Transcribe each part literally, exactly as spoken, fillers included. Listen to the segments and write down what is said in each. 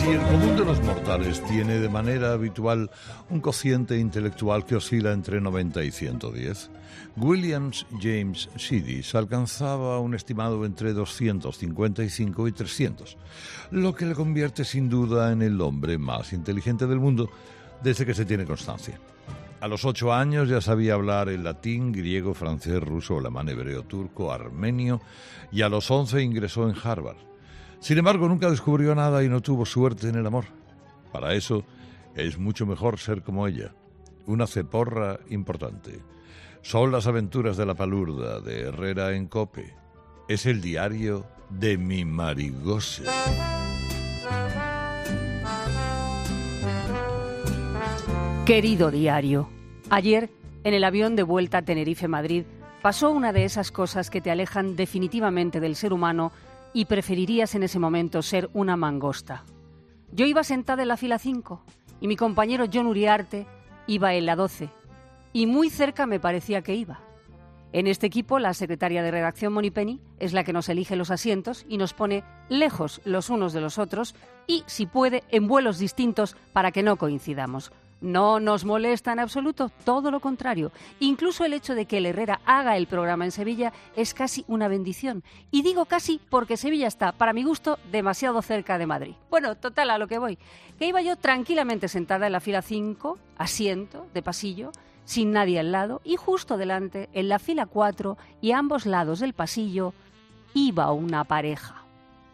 Si el común de los mortales tiene de manera habitual un cociente intelectual que oscila entre noventa y ciento diez, William James Sidis alcanzaba un estimado entre doscientos cincuenta y cinco y trescientos, lo que le convierte sin duda en el hombre más inteligente del mundo desde que se tiene constancia. A los ocho años ya sabía hablar el latín, griego, francés, ruso, alemán, hebreo, turco, armenio, y a los once ingresó en Harvard. Sin embargo, nunca descubrió nada y no tuvo suerte en el amor. Para eso es mucho mejor ser como ella, una ceporra importante. Son las aventuras de la palurda, de Herrera en Cope. Es el diario de mi Marigose. Querido diario, ayer, en el avión de vuelta a Tenerife-Madrid, pasó una de esas cosas que te alejan definitivamente del ser humano y preferirías en ese momento ser una mangosta. Yo iba sentada en la fila cinco y mi compañero John Uriarte iba en la doce y muy cerca me parecía que iba. En este equipo, la secretaria de redacción Moni Penny es la que nos elige los asientos y nos pone lejos los unos de los otros y, si puede, en vuelos distintos para que no coincidamos. No nos molesta en absoluto, todo lo contrario. Incluso el hecho de que el Herrera haga el programa en Sevilla es casi una bendición. Y digo casi porque Sevilla está, para mi gusto, demasiado cerca de Madrid. Bueno, total, a lo que voy. Que iba yo tranquilamente sentada en la fila cinco, asiento de pasillo, sin nadie al lado, y justo delante, en la fila cuatro y a ambos lados del pasillo, iba una pareja.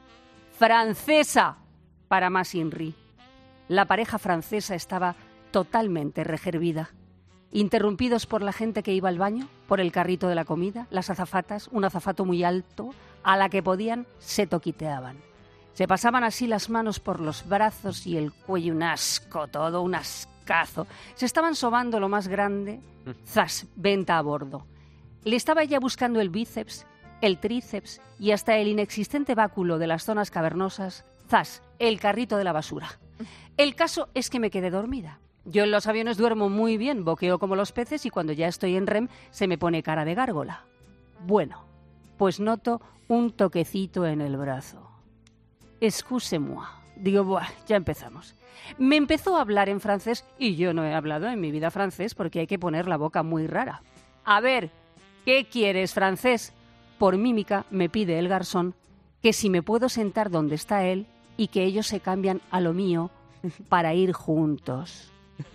Francesa, para más Inri. La pareja francesa estaba totalmente regervida, interrumpidos por la gente que iba al baño, por el carrito de la comida, las azafatas, un azafato muy alto, a la que podían se toquiteaban. Se pasaban así las manos por los brazos y el cuello, un asco, todo un ascazo. Se estaban sobando lo más grande, zas, venta a bordo. Le estaba ella buscando el bíceps, el tríceps y hasta el inexistente báculo de las zonas cavernosas, zas, el carrito de la basura. El caso es que me quedé dormida. Yo en los aviones duermo muy bien, boqueo como los peces y cuando ya estoy en R E M se me pone cara de gárgola. Bueno, pues noto un toquecito en el brazo. Excusez-moi. Digo, buah, ya empezamos. Me empezó a hablar en francés y yo no he hablado en mi vida francés porque hay que poner la boca muy rara. A ver, ¿qué quieres, francés? Por mímica me pide el garzón que si me puedo sentar donde está él y que ellos se cambian a lo mío para ir juntos.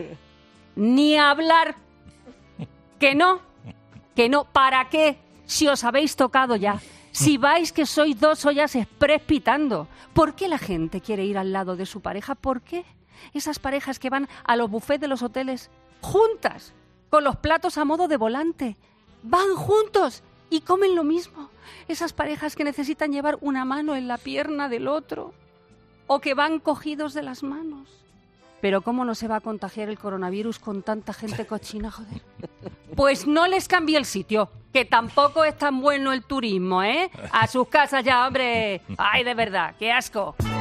Ni hablar. Que no, que no. ¿Para qué? Si os habéis tocado ya. Si vais que sois dos ollas express pitando. ¿Por qué la gente quiere ir al lado de su pareja? ¿Por qué? Esas parejas que van a los buffets de los hoteles juntas, con los platos a modo de volante. Van juntos y comen lo mismo. Esas parejas que necesitan llevar una mano en la pierna del otro. O que van cogidos de las manos. Pero ¿cómo no se va a contagiar el coronavirus con tanta gente cochina, joder? Pues no les cambie el sitio, que tampoco es tan bueno el turismo, ¿eh? A sus casas ya, hombre. Ay, de verdad, qué asco.